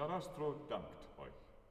Sarastro dankt euch.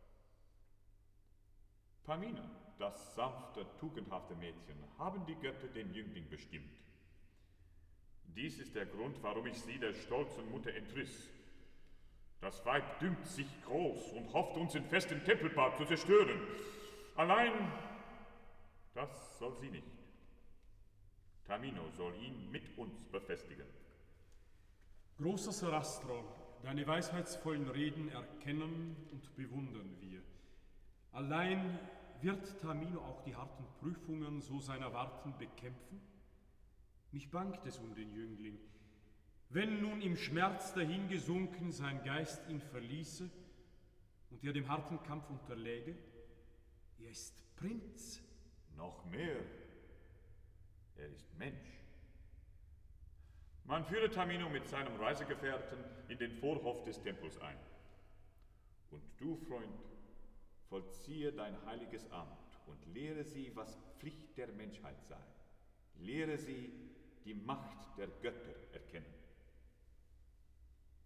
Tamina, das sanfte, tugendhafte Mädchen, haben die Götter den Jüngling bestimmt. Dies ist der Grund, warum ich sie der stolzen Mutter entriss. Das Weib dünkt sich groß und hofft, uns in festem Tempelpark zu zerstören. Allein, das soll sie nicht. Tamino soll ihn mit uns befestigen. Großer Sarastro, deine weisheitsvollen Reden erkennen und bewundern wir. Allein wird Tamino auch die harten Prüfungen so seiner Warten bekämpfen? Mich bangt es um den Jüngling. Wenn nun im Schmerz dahingesunken sein Geist ihn verließe und er dem harten Kampf unterläge, er ist Prinz. Noch mehr, er ist Mensch. Man führe Tamino mit seinem Reisegefährten in den Vorhof des Tempels ein. Und du, Freund, vollziehe dein heiliges Amt und lehre sie, was Pflicht der Menschheit sei. Lehre sie, die Macht der Götter erkennen.